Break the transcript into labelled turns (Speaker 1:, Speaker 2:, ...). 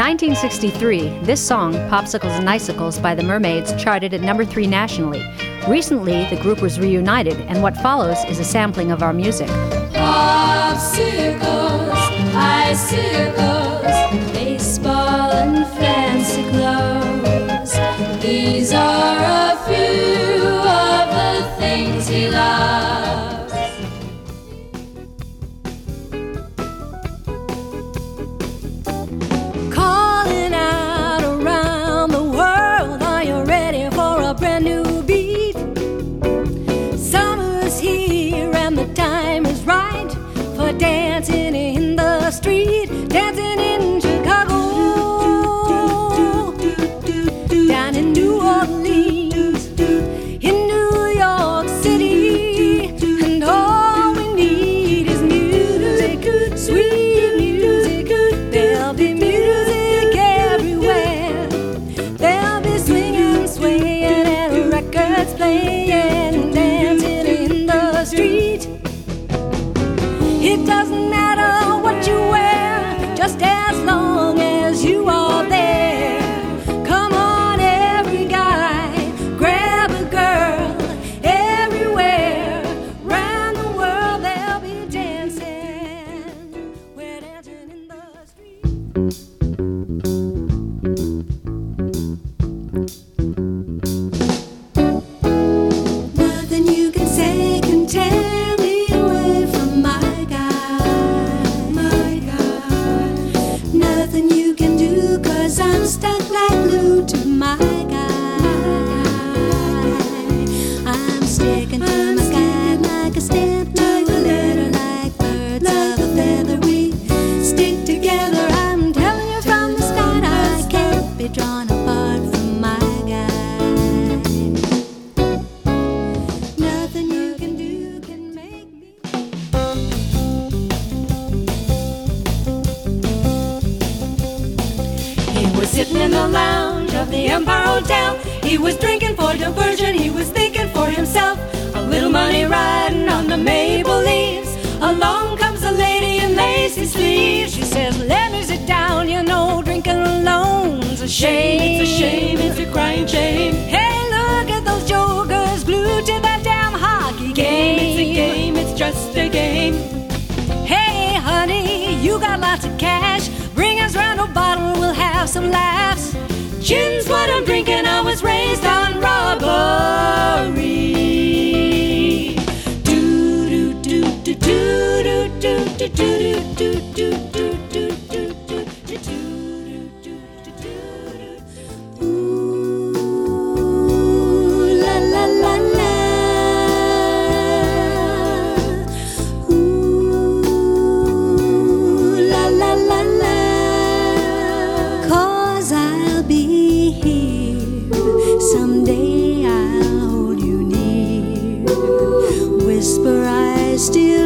Speaker 1: 1963, this song, Popsicles and Icicles by the Mermaids, charted at number 3 nationally. Recently, the group was reunited, and what follows is a sampling of our music.
Speaker 2: Popsicles, icicles, baseball and fancy clothes. These are a few of the things he loves.
Speaker 3: Calling out around the world, are you ready for a brand new beat? Summer's here and the time is right for dancing in the street, dancing in Chicago, down in New Orleans, in New York City, and all we need is music, sweet music. There'll be music everywhere. There'll be swinging, swaying, and records playing, dancing in the street. It doesn't matter what you wear, just as long as you are there. Come on, every guy, grab a girl. Everywhere, round the world, they'll be dancing. We're dancing in the street. Nothing you can say can tear me away from my guy, my guy. Nothing you can do, 'cause I'm stuck like glue to my guy. I'm sticking to my guy like a stamp to a letter, like birds of a feather. We stick together, I'm telling you from the start. I can't be drawn apart from my guy. Nothing you can do can make me. He was sitting in the lounge of the Empire Hotel. He was drinking for diversion, he was thinking for himself. A little money riding on the maple leaves. Along comes a lady in lacy sleeves. She says, let me sit down, you know, drinking alone's a shame.
Speaker 2: It's a shame, it's a crying shame.
Speaker 3: Hey, look at those jokers glued to that damn hockey game.
Speaker 2: It's a game, it's just a game.
Speaker 3: Hey, honey, you got lots of cash. Bring us round a bottle, we'll have some laughs. Gin's what I'm drinking, I was raised on robbery. Do do do do do do do do do do do do do do. Ooh, la la la la. Ooh, la la la la. 'Cause I'll be here someday, I'll hold you near. Whisper, I still